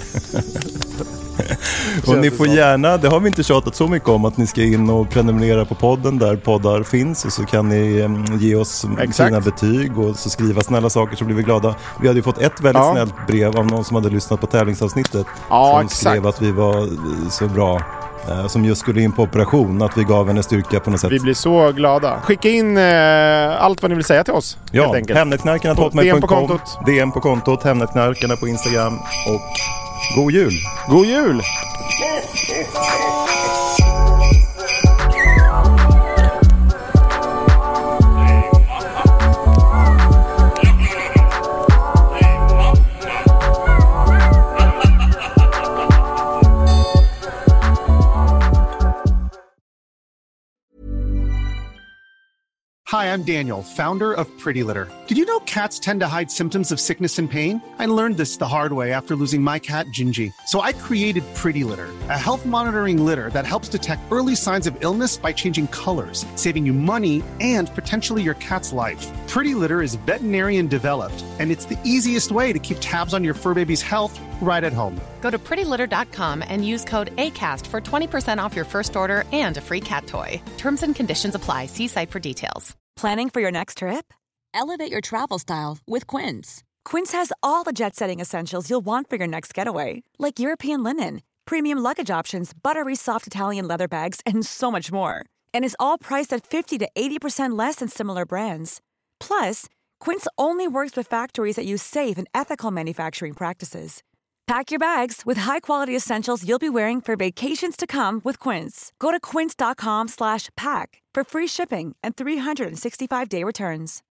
Och ni får gärna, det har vi inte tjatat så mycket om, att ni ska in och prenumerera på podden där poddar finns, och så kan ni ge oss fina betyg och så skriva snälla saker, så blir vi glada. Vi hade ju fått ett väldigt snällt brev av någon som hade lyssnat på tävlingsavsnittet som skrev att vi var så bra, som just skulle in på operation, att vi gav henne styrka på något sätt. Vi blir så glada. Skicka in allt vad ni vill säga till oss. Ja, Hemnetknarkarna.com, DM på kontot, Hemnetknarkarna på Instagram, och god jul! God jul! Hi, I'm Daniel, founder of Pretty Litter. Did you know cats tend to hide symptoms of sickness and pain? I learned this the hard way after losing my cat, Gingy. So I created Pretty Litter, a health monitoring litter that helps detect early signs of illness by changing colors, saving you money and potentially your cat's life. Pretty Litter is veterinarian developed, and it's the easiest way to keep tabs on your fur baby's health right at home. Go to prettylitter.com and use code ACAST for 20% off your first order and a free cat toy. Terms and conditions apply. See site for details. Planning for your next trip? Elevate your travel style with Quince. Quince has all the jet-setting essentials you'll want for your next getaway, like European linen, premium luggage options, buttery soft Italian leather bags, and so much more. And is all priced at 50 to 80% less than similar brands. Plus, Quince only works with factories that use safe and ethical manufacturing practices. Pack your bags with high-quality essentials you'll be wearing for vacations to come with Quince. Go to quince.com/pack for free shipping and 365-day returns.